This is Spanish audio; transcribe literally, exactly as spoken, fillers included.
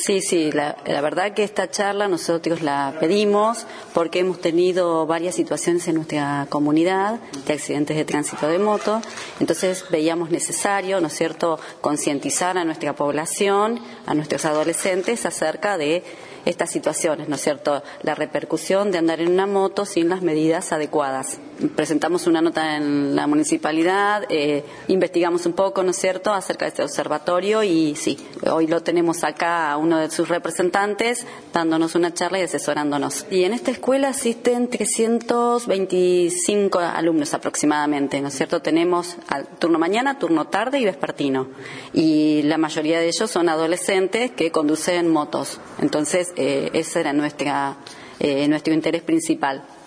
Sí, sí, la, la verdad que esta charla nosotros la pedimos porque hemos tenido varias situaciones en nuestra comunidad de accidentes de tránsito de moto, entonces veíamos necesario, ¿no es cierto?, concientizar a nuestra población, a nuestros adolescentes acerca de estas situaciones, ¿no es cierto?, la repercusión de andar en una moto sin las medidas adecuadas. Presentamos una nota en la municipalidad, eh, investigamos un poco, ¿no es cierto?, acerca de este observatorio y sí, hoy lo tenemos acá a uno de sus representantes dándonos una charla y asesorándonos. Y en esta escuela asisten trescientos veinticinco alumnos aproximadamente, ¿no es cierto? Tenemos al turno mañana, turno tarde y vespertino. Y la mayoría de ellos son adolescentes que conducen motos. Entonces, eh, ese era nuestra, eh, nuestro interés principal.